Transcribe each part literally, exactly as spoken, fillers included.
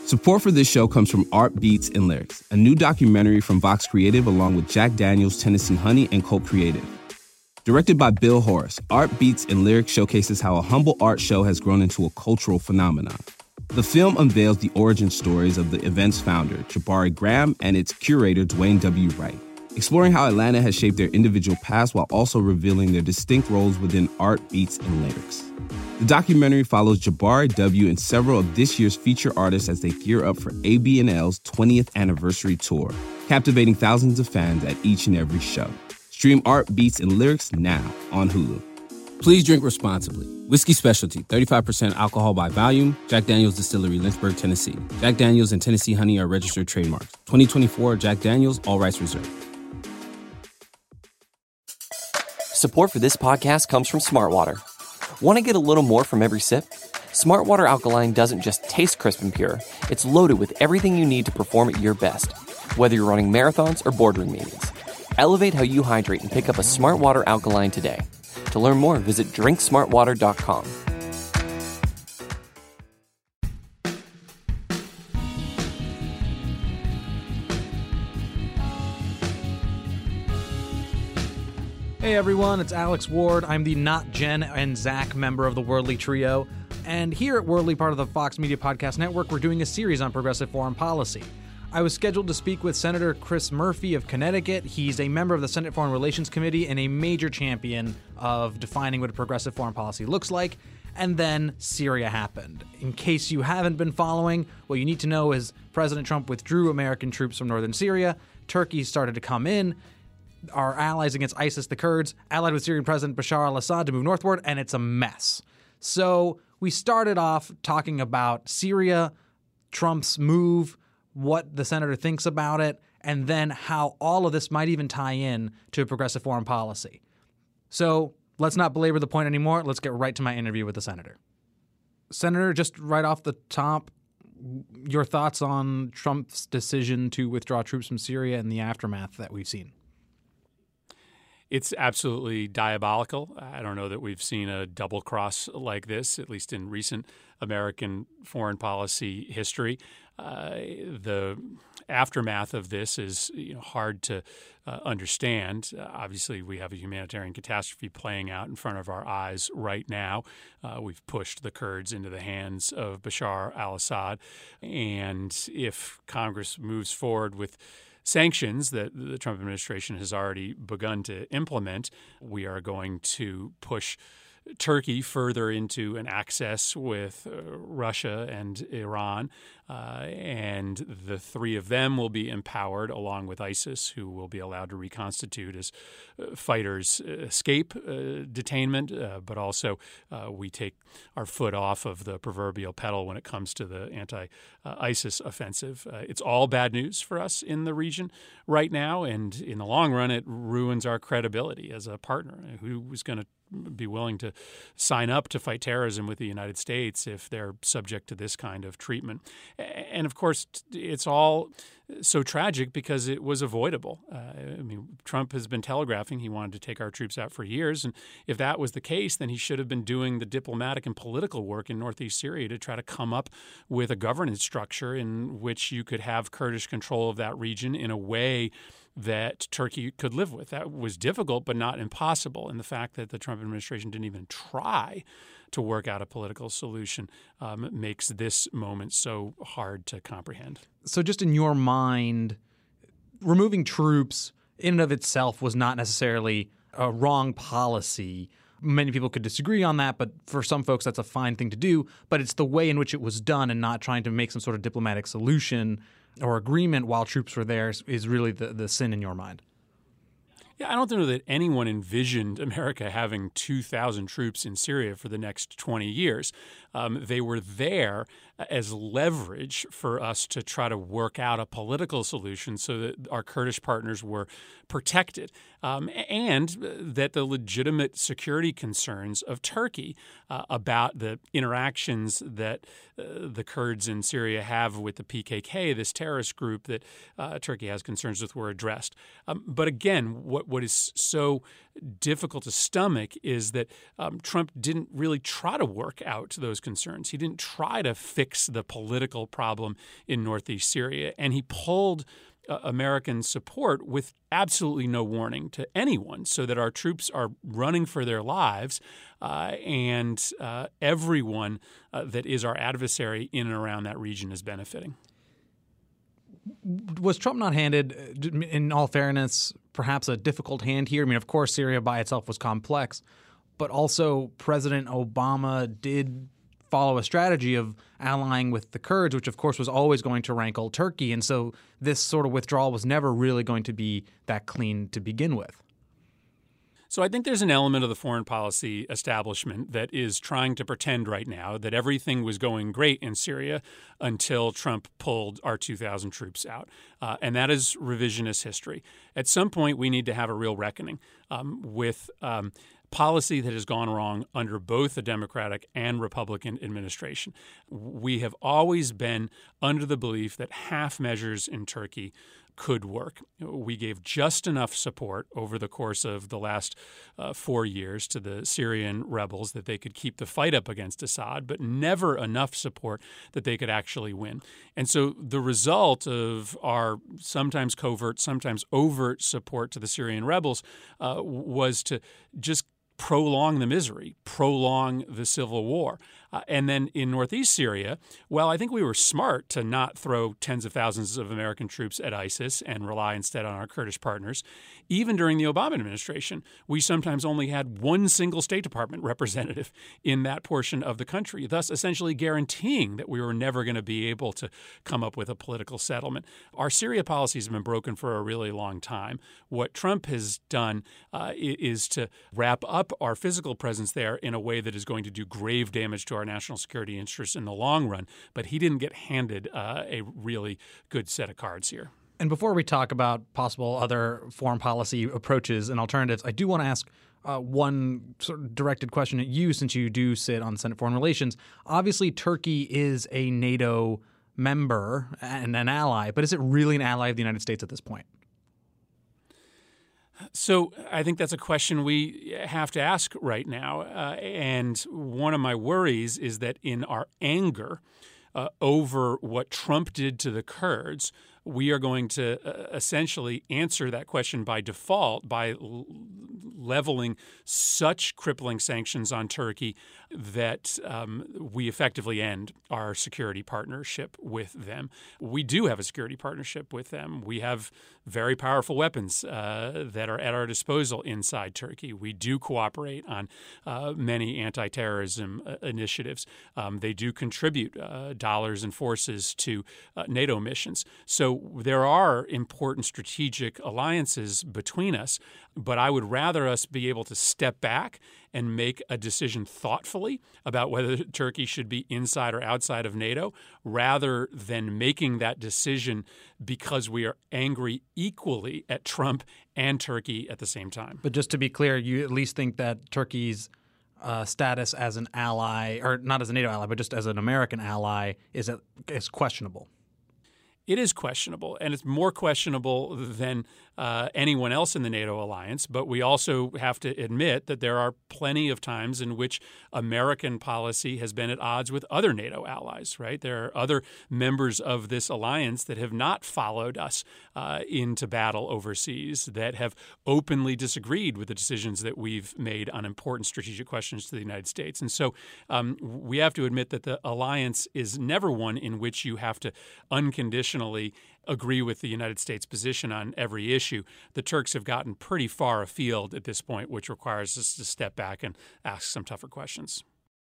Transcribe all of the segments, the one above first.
Support for this show comes from Art Beats and Lyrics, a new documentary from Vox Creative along with Jack Daniels, Tennessee Honey, and Cult Creative. Directed by Bill Horace, Art Beats and Lyrics showcases how a humble art show has grown into a cultural phenomenon. The film unveils the origin stories of the event's founder, Jabari Graham, and its curator, Dwayne W. Wright, exploring how Atlanta has shaped their individual paths while also revealing their distinct roles within Art Beats and Lyrics. The documentary follows Jabari W. and several of this year's feature artists as they gear up for A B N L's twentieth anniversary tour, captivating thousands of fans at each and every show. Stream Art Beats and Lyrics now on Hulu. Please drink responsibly. Whiskey Specialty, thirty-five percent alcohol by volume. Jack Daniels Distillery, Lynchburg, Tennessee. Jack Daniels and Tennessee Honey are registered trademarks. twenty twenty-four Jack Daniels, all rights reserved. Support for this podcast comes from Smartwater. Want to get a little more from every sip? Smartwater Alkaline doesn't just taste crisp and pure. It's loaded with everything you need to perform at your best, whether you're running marathons or boardroom meetings. Elevate how you hydrate and pick up a Smartwater Alkaline today. To learn more, visit drink smart water dot com. Hey everyone, it's Alex Ward. I'm the Not Jen and Zach member of the Worldly Trio. And here at Worldly, part of the Fox Media Podcast Network, we're doing a series on progressive foreign policy. I was scheduled to speak with Senator Chris Murphy of Connecticut. He's a member of the Senate Foreign Relations Committee and a major champion of defining what a progressive foreign policy looks like. And then Syria happened. In case you haven't been following, what you need to know is President Trump withdrew American troops from northern Syria. Turkey started to come in. Our allies against ISIS, the Kurds, allied with Syrian President Bashar al-Assad to move northward, and it's a mess. So we started off talking about Syria, Trump's move, what the senator thinks about it, and then how all of this might even tie in to a progressive foreign policy. So let's not belabor the point anymore. Let's get right to my interview with the senator. Senator, just right off the top, your thoughts on Trump's decision to withdraw troops from Syria and the aftermath that we've seen. It's absolutely diabolical. I don't know that we've seen a double cross like this, at least in recent American foreign policy history. Uh, the aftermath of this is you know, hard to uh, understand. Uh, obviously, we have a humanitarian catastrophe playing out in front of our eyes right now. Uh, we've pushed the Kurds into the hands of Bashar al-Assad. And if Congress moves forward with sanctions that the Trump administration has already begun to implement, we are going to push Turkey further into an axis with uh, Russia and Iran, uh, and the three of them will be empowered along with ISIS, who will be allowed to reconstitute as uh, fighters escape uh, detainment, uh, but also uh, we take our foot off of the proverbial pedal when it comes to the anti-ISIS offensive. Uh, it's all bad news for us in the region right now, and in the long run, it ruins our credibility as a partner. Who is going to be willing to sign up to fight terrorism with the United States if they're subject to this kind of treatment? And of course, it's all so tragic because it was avoidable. Uh, I mean, Trump has been telegraphing he wanted to take our troops out for years. And if that was the case, then he should have been doing the diplomatic and political work in northeast Syria to try to come up with a governance structure in which you could have Kurdish control of that region in a way that Turkey could live with. That was difficult, but not impossible. And the fact that the Trump administration didn't even try to work out a political solution um, makes this moment so hard to comprehend. So just in your mind, removing troops in and of itself was not necessarily a wrong policy. Many people could disagree on that, but for some folks, that's a fine thing to do. But it's the way in which it was done and not trying to make some sort of diplomatic solution or agreement while troops were there is really the, the sin in your mind. Yeah, I don't know that anyone envisioned America having two thousand troops in Syria for the next twenty years. Um, they were there as leverage for us to try to work out a political solution so that our Kurdish partners were protected, um, and that the legitimate security concerns of Turkey uh, about the interactions that uh, the Kurds in Syria have with the P K K, this terrorist group that uh, Turkey has concerns with, were addressed. Um, but again, what what is so difficult to stomach is that um, Trump didn't really try to work out those concerns. He didn't try to fix the political problem in northeast Syria, and he pulled uh, American support with absolutely no warning to anyone, so that our troops are running for their lives, uh, and uh, everyone uh, that is our adversary in and around that region is benefiting. Was Trump not handed, in all fairness, perhaps a difficult hand here? I mean, of course, Syria by itself was complex, but also President Obama did follow a strategy of allying with the Kurds, which, of course, was always going to rankle Turkey. And so this sort of withdrawal was never really going to be that clean to begin with. So I think there's an element of the foreign policy establishment that is trying to pretend right now that everything was going great in Syria until Trump pulled our two thousand troops out. Uh, and that is revisionist history. At some point, we need to have a real reckoning um, with um, policy that has gone wrong under both the Democratic and Republican administration. We have always been under the belief that half measures in Turkey could work. We gave just enough support over the course of the last uh, four years to the Syrian rebels that they could keep the fight up against Assad, but never enough support that they could actually win. And so the result of our sometimes covert, sometimes overt support to the Syrian rebels uh, was to just prolong the misery, prolong the civil war. Uh, and then in northeast Syria, well, I think we were smart to not throw tens of thousands of American troops at ISIS and rely instead on our Kurdish partners. Even during the Obama administration, we sometimes only had one single State Department representative in that portion of the country, thus essentially guaranteeing that we were never going to be able to come up with a political settlement. Our Syria policies have been broken for a really long time. What Trump has done uh, is to wrap up our physical presence there in a way that is going to do grave damage to our national security interests in the long run, but he didn't get handed uh, a really good set of cards here. And before we talk about possible other foreign policy approaches and alternatives, I do want to ask uh, one sort of directed question at you, since you do sit on Senate Foreign Relations. Obviously, Turkey is a NATO member and an ally, but is it really an ally of the United States at this point? So I think that's a question we have to ask right now. Uh, and one of my worries is that in our anger uh, over what Trump did to the Kurds, we are going to uh, essentially answer that question by default by l- leveling such crippling sanctions on Turkey that um, we effectively end our security partnership with them. We do have a security partnership with them. We have very powerful weapons uh, that are at our disposal inside Turkey. We do cooperate on uh, many anti-terrorism uh, initiatives. Um, they do contribute uh, dollars and forces to uh, NATO missions. So there are important strategic alliances between us, but I would rather us be able to step back and make a decision thoughtfully about whether Turkey should be inside or outside of NATO, rather than making that decision because we are angry equally at Trump and Turkey at the same time. But just to be clear, you at least think that Turkey's uh, status as an ally, or not as a NATO ally, but just as an American ally, is a, is questionable. It is questionable, and it's more questionable than uh, anyone else in the NATO alliance. But we also have to admit that there are plenty of times in which American policy has been at odds with other NATO allies, right? There are other members of this alliance that have not followed us uh, into battle overseas, that have openly disagreed with the decisions that we've made on important strategic questions to the United States. And so um, we have to admit that the alliance is never one in which you have to unconditionally agree with the United States position on every issue. The Turks have gotten pretty far afield at this point, which requires us to step back and ask some tougher questions.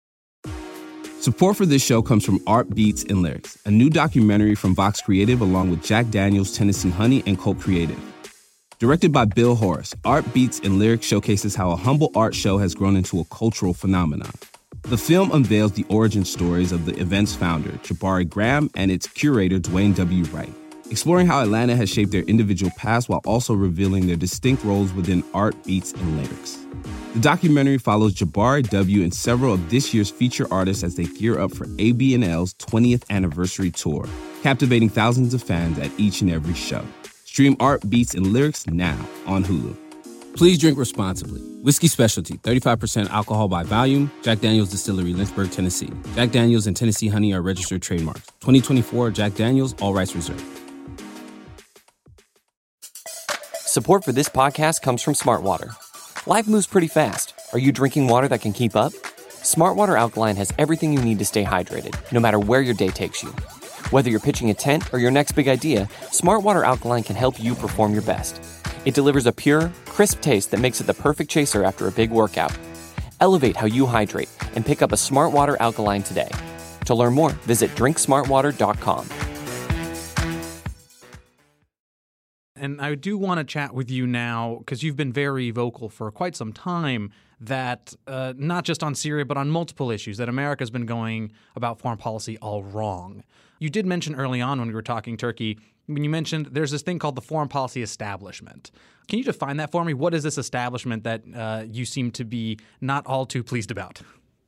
Support for this show comes from Art Beats and Lyrics, a new documentary from Vox Creative along with Jack Daniels, Tennessee Honey, and Colt Creative. Directed by Bill Horace, Art Beats and Lyrics showcases how a humble art show has grown into a cultural phenomenon. The film unveils the origin stories of the event's founder, Jabari Graham, and its curator, Dwayne W. Wright, exploring how Atlanta has shaped their individual paths while also revealing their distinct roles within art, beats, and lyrics. The documentary follows Jabari W. and several of this year's feature artists as they gear up for A B N L's twentieth anniversary tour, captivating thousands of fans at each and every show. Stream Art, Beats, and Lyrics now on Hulu. Please drink responsibly. Whiskey Specialty, thirty-five percent alcohol by volume. Jack Daniel's Distillery, Lynchburg, Tennessee. Jack Daniel's and Tennessee Honey are registered trademarks. twenty twenty-four Jack Daniel's, all rights reserved. Support for this podcast comes from Smart Water. Life moves pretty fast. Are you drinking water that can keep up? Smart Water Alkaline has everything you need to stay hydrated, no matter where your day takes you. Whether you're pitching a tent or your next big idea, Smart Water Alkaline can help you perform your best. It delivers a pure, crisp taste that makes it the perfect chaser after a big workout. Elevate how you hydrate and pick up a Smart Water Alkaline today. To learn more, visit drink smart water dot com. And I do want to chat with you now, because you've been very vocal for quite some time that uh, not just on Syria, but on multiple issues, that America's been going about foreign policy all wrong. You did mention early on when we were talking Turkey, when you mentioned there's this thing called the foreign policy establishment. Can you define that for me? What is this establishment that uh, you seem to be not all too pleased about?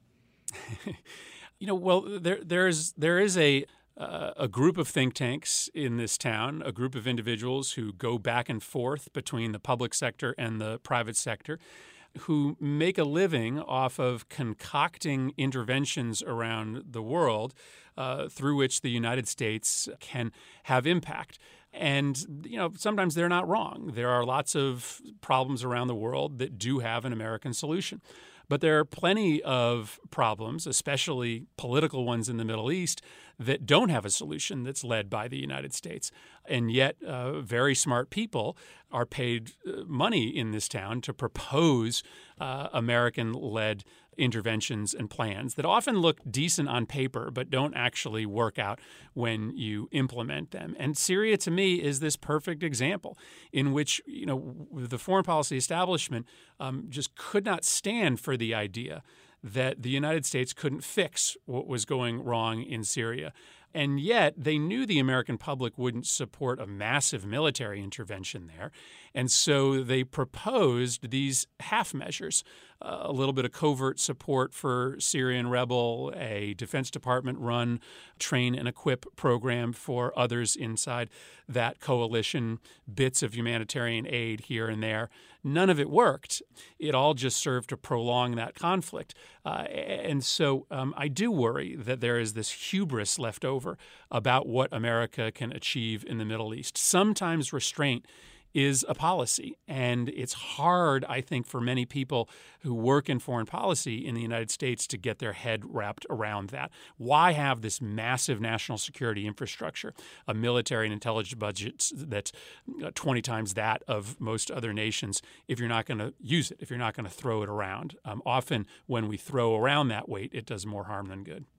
you know, well, there there is there is a Uh, a group of think tanks in this town, a group of individuals who go back and forth between the public sector and the private sector, who make a living off of concocting interventions around the world uh, through which the United States can have impact. And, you know, sometimes they're not wrong. There are lots of problems around the world that do have an American solution. But there are plenty of problems, especially political ones in the Middle East, that don't have a solution that's led by the United States. And yet uh, very smart people are paid money in this town to propose uh, American-led interventions and plans that often look decent on paper but don't actually work out when you implement them. And Syria, to me, is this perfect example in which, you know, the foreign policy establishment um, just could not stand for the idea that the United States couldn't fix what was going wrong in Syria. And yet they knew the American public wouldn't support a massive military intervention there. And so they proposed these half measures, uh, a little bit of covert support for Syrian rebel, a Defense Department-run train and equip program for others inside that coalition, bits of humanitarian aid here and there. None of it worked. It all just served to prolong that conflict. Uh, and so um, I do worry that there is this hubris left over about what America can achieve in the Middle East. Sometimes restraint is a policy, and it's hard, I think, for many people who work in foreign policy in the United States to get their head wrapped around that. Why have this massive national security infrastructure, a military and intelligence budget that's twenty times that of most other nations, if you're not going to use it, if you're not going to throw it around? Um, often when we throw around that weight, it does more harm than good.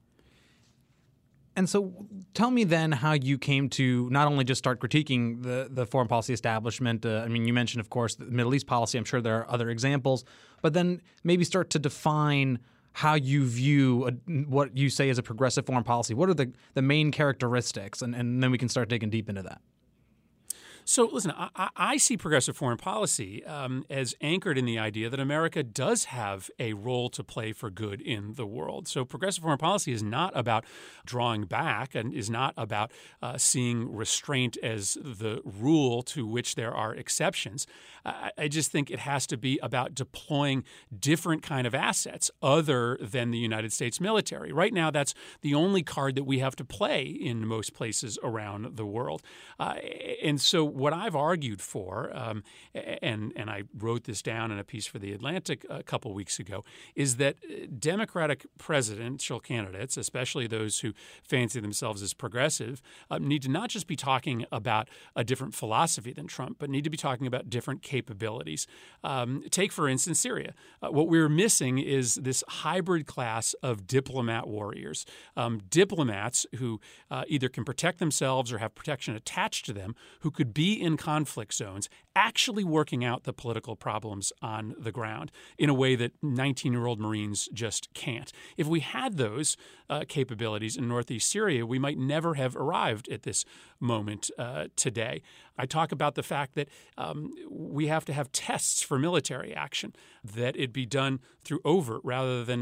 And so tell me then how you came to not only just start critiquing the, the foreign policy establishment. Uh, I mean, you mentioned, of course, the Middle East policy. I'm sure there are other examples. But then maybe start to define how you view a, what you say is a progressive foreign policy. What are the, the main characteristics? And, and then we can start digging deep into that. So, listen, I, I see progressive foreign policy um, as anchored in the idea that America does have a role to play for good in the world. So progressive foreign policy is not about drawing back and is not about uh, seeing restraint as the rule to which there are exceptions. I, I just think it has to be about deploying different kind of assets other than the United States military. Right now, that's the only card that we have to play in most places around the world. Uh, and so what I've argued for, um, and and I wrote this down in a piece for The Atlantic a couple weeks ago, is that Democratic presidential candidates, especially those who fancy themselves as progressive, uh, need to not just be talking about a different philosophy than Trump, but need to be talking about different capabilities. Um, take, for instance, Syria. Uh, what we're missing is this hybrid class of diplomat warriors, um, diplomats who uh, either can protect themselves or have protection attached to them, who could be in conflict zones, actually working out the political problems on the ground in a way that nineteen-year-old Marines just can't. If we had those uh, capabilities in northeast Syria, we might never have arrived at this moment uh, today. I talk about the fact that um, we have to have tests for military action, that it be done through overt rather than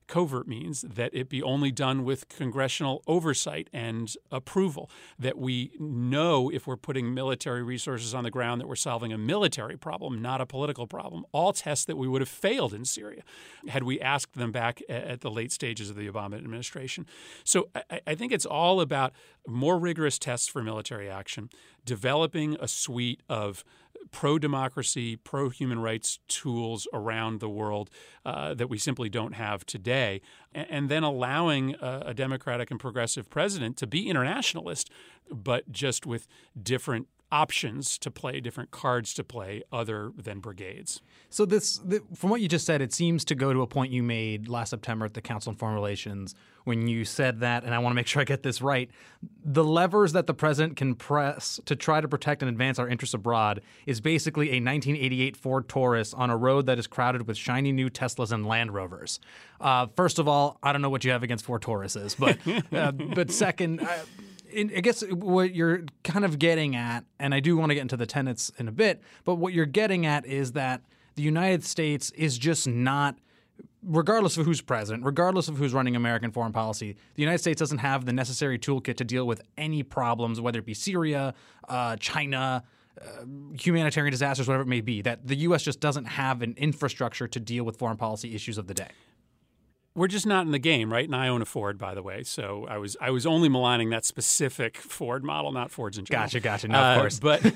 covert means, that it be only done with congressional oversight and approval, that we know if we're putting military resources on the ground that we're solving a military problem, not a political problem. All tests that we would have failed in Syria had we asked them back at the late stages of the Obama administration. So I, I think it's all about more rigorous tests for military action, developing a suite of pro-democracy, pro-human rights tools around the world uh, that we simply don't have today, and, and then allowing a, a democratic and progressive president to be internationalist, but just with different options to play, different cards to play other than brigades. So this, the, from what you just said, it seems to go to a point you made last September at the Council on Foreign Relations when you said that, and I want to make sure I get this right, the levers that the president can press to try to protect and advance our interests abroad is basically a nineteen eighty-eight Ford Taurus on a road that is crowded with shiny new Teslas and Land Rovers. Uh, first of all, I don't know what you have against Ford Tauruses, but uh, but second, uh, I guess what you're kind of getting at, and I do want to get into the tenets in a bit, but what you're getting at is that the United States is just not, regardless of who's president, regardless of who's running American foreign policy, the United States doesn't have the necessary toolkit to deal with any problems, whether it be Syria, uh, China, uh, humanitarian disasters, whatever it may be, that the U S just doesn't have an infrastructure to deal with foreign policy issues of the day. We're just not in the game, right? And I own a Ford, by the way. So I was I was only maligning that specific Ford model, not Fords in general. Gotcha, gotcha. No, uh, of course. But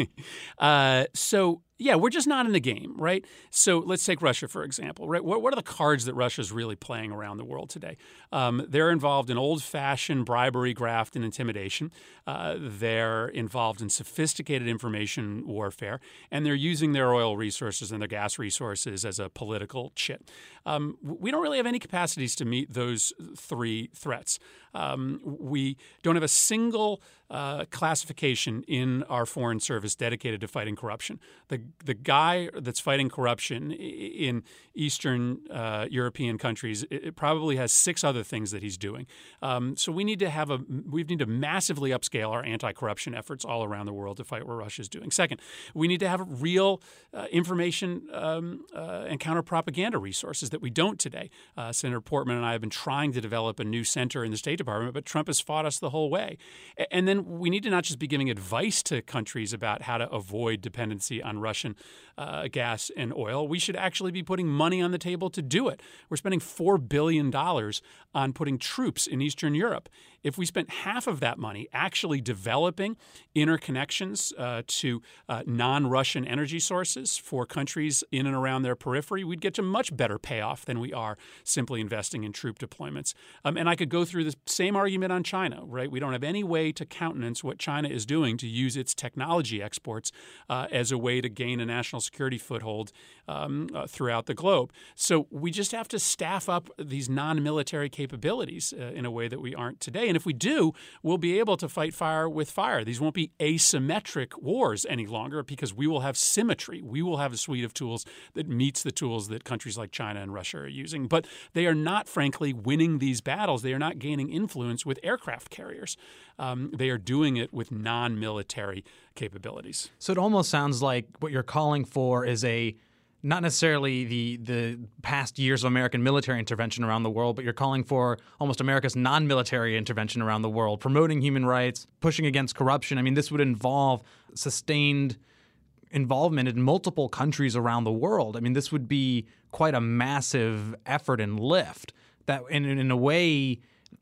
uh, so yeah, we're just not in the game, right? So let's take Russia, for example, right? What, what are the cards that Russia's really playing around the world today? Um, they're involved in old-fashioned bribery, graft, and intimidation. Uh, they're involved in sophisticated information warfare, and they're using their oil resources and their gas resources as a political chit. Um, we don't really have any capacities to meet those three threats. Um, we don't have a single uh, classification in our foreign service dedicated to fighting corruption. The the guy that's fighting corruption in Eastern uh, European countries, it, it probably has six other things that he's doing. Um, so we need to have a we need to massively upscale our anti-corruption efforts all around the world to fight what Russia's doing. Second, we need to have real uh, information um, uh, and counter-propaganda resources that we don't today. Uh, Senator Portman and I have been trying to develop a new center in the State Department, but Trump has fought us the whole way. And then we need to not just be giving advice to countries about how to avoid dependency on Russian uh, gas and oil. We should actually be putting money on the table to do it. We're spending four billion dollars on putting troops in Eastern Europe. If we spent half of that money actually developing interconnections uh, to uh, non-Russian energy sources for countries in and around their periphery, we'd get to much better payoff than we are simply investing in troop deployments. Um, and I could go through the same argument on China, right? We don't have any way to countenance what China is doing to use its technology exports uh, as a way to gain a national security foothold um, uh, throughout the globe. So we just have to staff up these non-military capabilities uh, in a way that we aren't today. And if we do, we'll be able to fight fire with fire. These won't be asymmetric wars any longer because we will have symmetry. We will have a suite of tools that meets the tools that countries like China and Russia are using. But they are not, frankly, winning these battles. They are not gaining influence with aircraft carriers. Um, they are doing it with non-military capabilities. So it almost sounds like what you're calling for is a not necessarily the the past years of American military intervention around the world, but you're calling for almost America's non-military intervention around the world, promoting human rights, pushing against corruption. I mean, this would involve sustained involvement in multiple countries around the world. I mean, this would be quite a massive effort and lift that, in, in a way,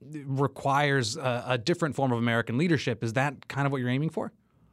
requires a, a different form of American leadership. Is that kind of what you're aiming for?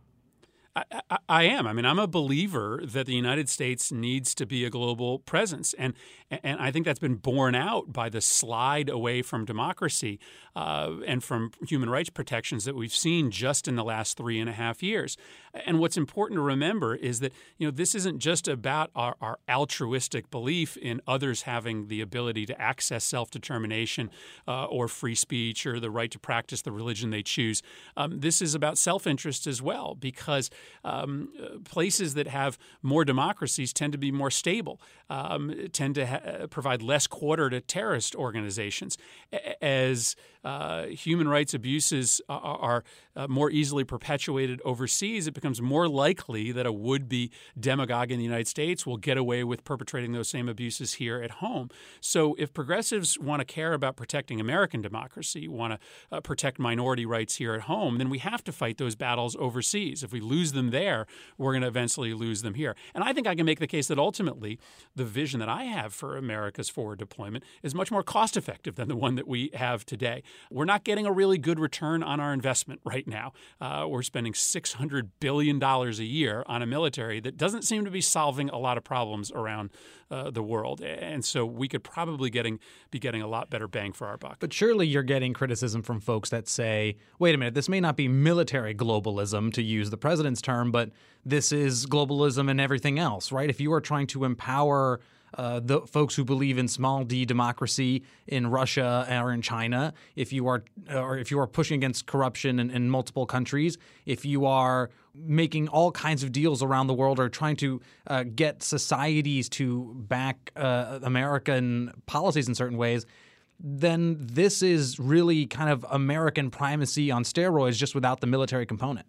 I, I, I am. I mean, I'm a believer that the United States needs to be a global presence. And and I think that's been borne out by the slide away from democracy uh, and from human rights protections that we've seen just in the last three and a half years. And what's important to remember is that, you know, this isn't just about our, our altruistic belief in others having the ability to access self-determination uh, or free speech or the right to practice the religion they choose. Um, this is about self-interest as well, because Um, places that have more democracies tend to be more stable, um, tend to ha- provide less quarter to terrorist organizations. As uh, human rights abuses are, are uh, more easily perpetuated overseas, it becomes more likely that a would-be demagogue in the United States will get away with perpetrating those same abuses here at home. So if progressives want to care about protecting American democracy, want to uh, protect minority rights here at home, then we have to fight those battles overseas. If we lose them there, we're going to eventually lose them here. And I think I can make the case that ultimately the vision that I have for America's forward deployment is much more cost-effective than the one that we have today. We're not getting a really good return on our investment right now. Uh, we're spending six hundred billion dollars a year on a military that doesn't seem to be solving a lot of problems around uh, the world. And so we could probably getting be getting a lot better bang for our buck. But surely you're getting criticism from folks that say, wait a minute, this may not be military globalism, to use the president's term, but this is globalism and everything else, right? If you are trying to empower Uh, the folks who believe in small d democracy in Russia or in China, if you are or if you are pushing against corruption in, in multiple countries, if you are making all kinds of deals around the world or trying to uh, get societies to back uh, American policies in certain ways, then this is really kind of American primacy on steroids, just without the military component.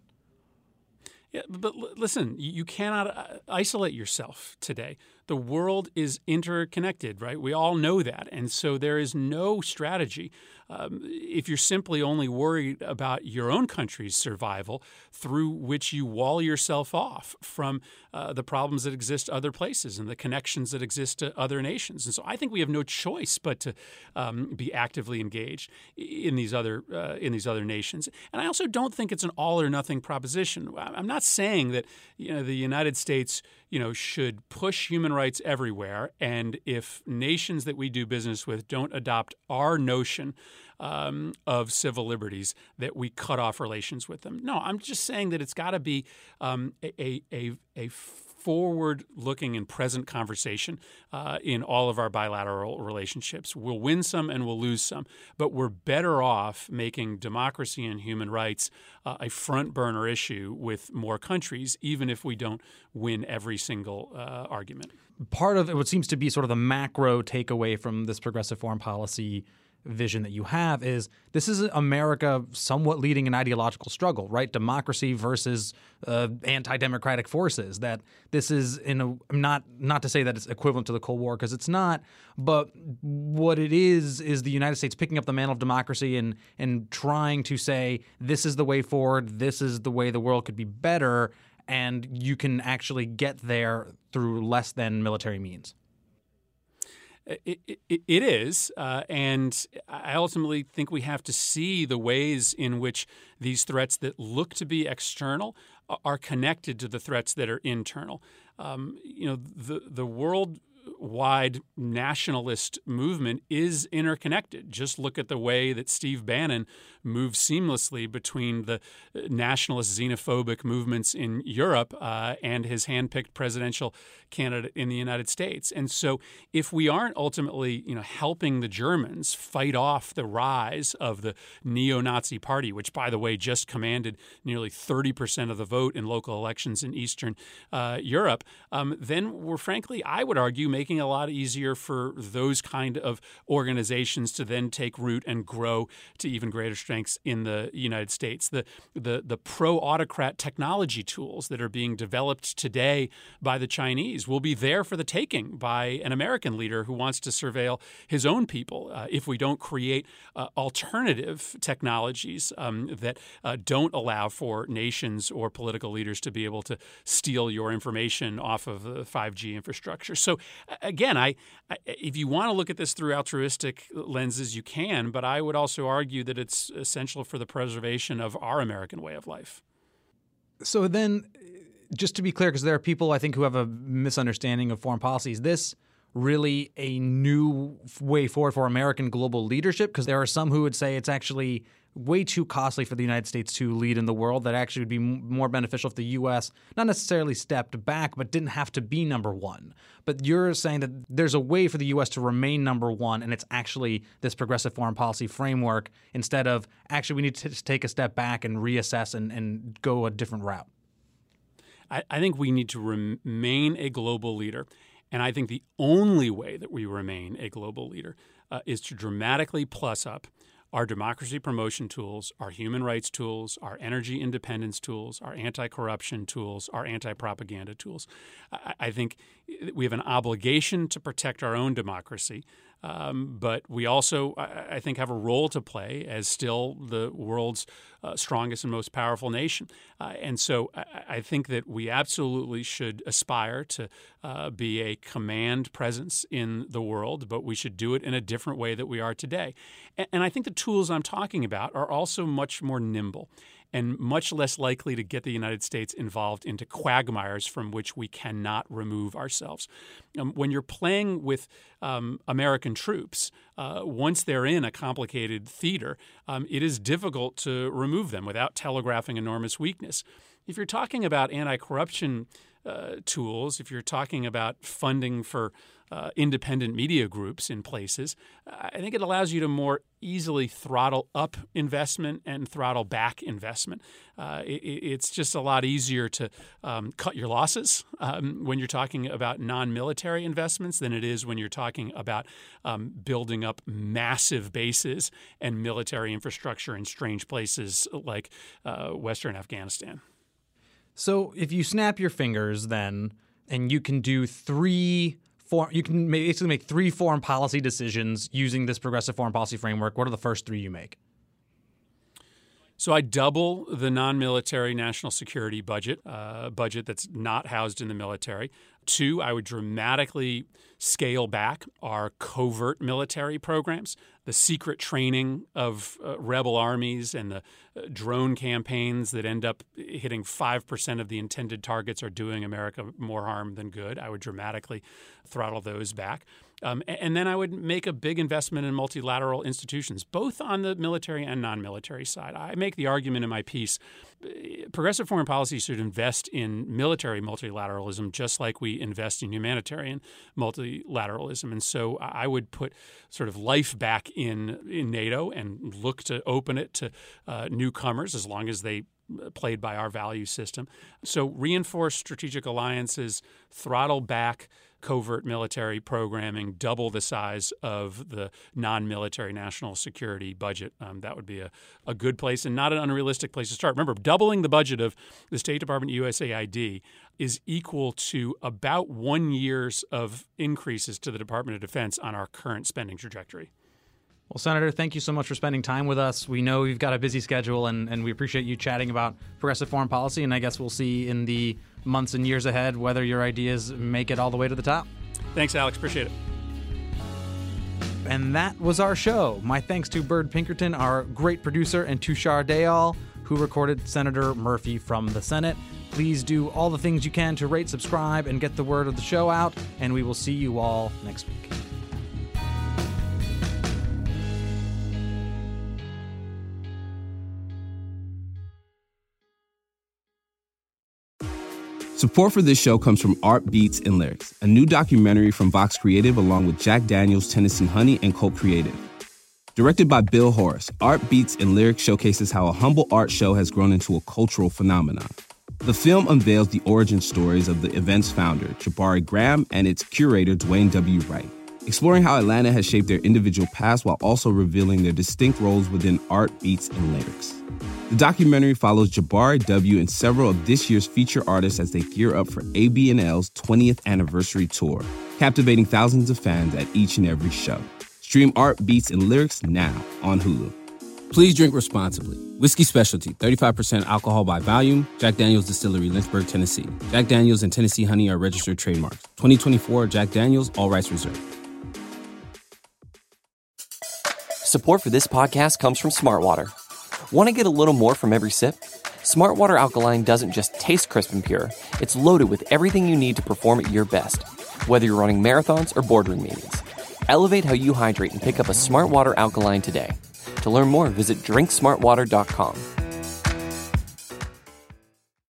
Yeah, but l- listen, you cannot uh, isolate yourself today. The world is interconnected, right? We all know that. And so there is no strategy. Um, if you're simply only worried about your own country's survival, through which you wall yourself off from uh, the problems that exist other places and the connections that exist to other nations. And so I think we have no choice but to um, be actively engaged in these other uh, in these other nations. And I also don't think it's an all or nothing proposition. I'm not saying that you know the United States you know should push human rights everywhere, and if nations that we do business with don't adopt our notion um, of civil liberties, that we cut off relations with them. No, I'm just saying that it's got to be um, a a a forward-looking and present conversation uh, in all of our bilateral relationships. We'll win some and we'll lose some, but we're better off making democracy and human rights uh, a front-burner issue with more countries, even if we don't win every single uh, argument. Part of it, what seems to be sort of the macro takeaway from this progressive foreign policy vision that you have, is this is America somewhat leading an ideological struggle, right? Democracy versus uh, anti-democratic forces. That this is in a not not to say that it's equivalent to the Cold War, because it's not, but what it is is the United States picking up the mantle of democracy and and trying to say this is the way forward, this is the way the world could be better, and you can actually get there through less than military means. It, it, it is, uh, and I ultimately think we have to see the ways in which these threats that look to be external are connected to the threats that are internal. Um, you know, the the world wide nationalist movement is interconnected. Just look at the way that Steve Bannon moves seamlessly between the nationalist xenophobic movements in Europe uh, and his handpicked presidential candidate in the United States. And so if we aren't ultimately, you know, helping the Germans fight off the rise of the neo-Nazi party, which, by the way, just commanded nearly thirty percent of the vote in local elections in Eastern uh, Europe, um, then we're frankly, I would argue, making it a lot easier for those kind of organizations to then take root and grow to even greater strengths in the United States. The the the pro-autocrat technology tools that are being developed today by the Chinese will be there for the taking by an American leader who wants to surveil his own people uh, if we don't create uh, alternative technologies um, that uh, don't allow for nations or political leaders to be able to steal your information off of the five G infrastructure. So again, I, I if you want to look at this through altruistic lenses, you can, but I would also argue that it's essential for the preservation of our American way of life. So then, just to be clear, because there are people I think who have a misunderstanding of foreign policy, is this really a new way forward for American global leadership? Because there are some who would say it's actually way too costly for the United States to lead in the world, that actually would be more beneficial if the U S not necessarily stepped back, but didn't have to be number one. But you're saying that there's a way for the U S to remain number one, and it's actually this progressive foreign policy framework, instead of actually we need to just take a step back and reassess and, and go a different route. I, I think we need to remain a global leader. And I think the only way that we remain a global leader uh, is to dramatically plus up our democracy promotion tools, our human rights tools, our energy independence tools, our anti-corruption tools, our anti-propaganda tools. I, I think we have an obligation to protect our own democracy, um, but we also, I, I think, have a role to play as still the world's uh, strongest and most powerful nation. Uh, and so I, I think that we absolutely should aspire to uh, be a command presence in the world, but we should do it in a different way that we are today. And, and I think the tools I'm talking about are also much more nimble and much less likely to get the United States involved into quagmires from which we cannot remove ourselves. Um, when you're playing with um, American troops, uh, once they're in a complicated theater, um, it is difficult to remove them without telegraphing enormous weakness. If you're talking about anti-corruption uh, tools, if you're talking about funding for Uh, independent media groups in places, I think it allows you to more easily throttle up investment and throttle back investment. Uh, it, it's just a lot easier to um, cut your losses um, when you're talking about non-military investments than it is when you're talking about um, building up massive bases and military infrastructure in strange places like uh, Western Afghanistan. So if you snap your fingers then and you can do three For, you can basically make three foreign policy decisions using this progressive foreign policy framework. What are the first three you make? So I double the non-military national security budget, uh, budget that's not housed in the military. Two, I would dramatically scale back our covert military programs, the secret training of uh, rebel armies and the uh, drone campaigns that end up hitting five percent of the intended targets are doing America more harm than good. I would dramatically throttle those back. Um, and then I would make a big investment in multilateral institutions, both on the military and non-military side. I make the argument in my piece, progressive foreign policy should invest in military multilateralism just like we invest in humanitarian multilateralism. And so I would put sort of life back in, in NATO and look to open it to uh, newcomers as long as they played by our value system. So reinforce strategic alliances, throttle back covert military programming, double the size of the non-military national security budget. Um, that would be a, a good place and not an unrealistic place to start. Remember, doubling the budget of the State Department U S A I D is equal to about one year's of increases to the Department of Defense on our current spending trajectory. Well, Senator, thank you so much for spending time with us. We know you've got a busy schedule, and, and we appreciate you chatting about progressive foreign policy, and I guess we'll see in the months and years ahead whether your ideas make it all the way to the top. Thanks, Alex. Appreciate it. And that was our show. My thanks to Bird Pinkerton, our great producer, and Tushar Dayal, who recorded Senator Murphy from the Senate. Please do all the things you can to rate, subscribe, and get the word of the show out, and we will see you all next week. Support for this show comes from Art Beats and Lyrics, a new documentary from Vox Creative along with Jack Daniels, Tennessee Honey, and Colt Creative. Directed by Bill Horace, Art Beats and Lyrics showcases how a humble art show has grown into a cultural phenomenon. The film unveils the origin stories of the event's founder, Jabari Graham, and its curator, Dwayne W. Wright, exploring how Atlanta has shaped their individual past while also revealing their distinct roles within art, beats, and lyrics. The documentary follows Jabari W. and several of this year's feature artists as they gear up for A B N L's twentieth anniversary tour, captivating thousands of fans at each and every show. Stream Art, Beats, and Lyrics now on Hulu. Please drink responsibly. Whiskey Specialty, thirty-five percent alcohol by volume. Jack Daniels Distillery, Lynchburg, Tennessee. Jack Daniels and Tennessee Honey are registered trademarks. twenty twenty-four Jack Daniels, all rights reserved. Support for this podcast comes from Smartwater. Want to get a little more from every sip? Smartwater Alkaline doesn't just taste crisp and pure. It's loaded with everything you need to perform at your best, whether you're running marathons or boardroom meetings. Elevate how you hydrate and pick up a Smartwater Alkaline today. To learn more, visit drink smart water dot com.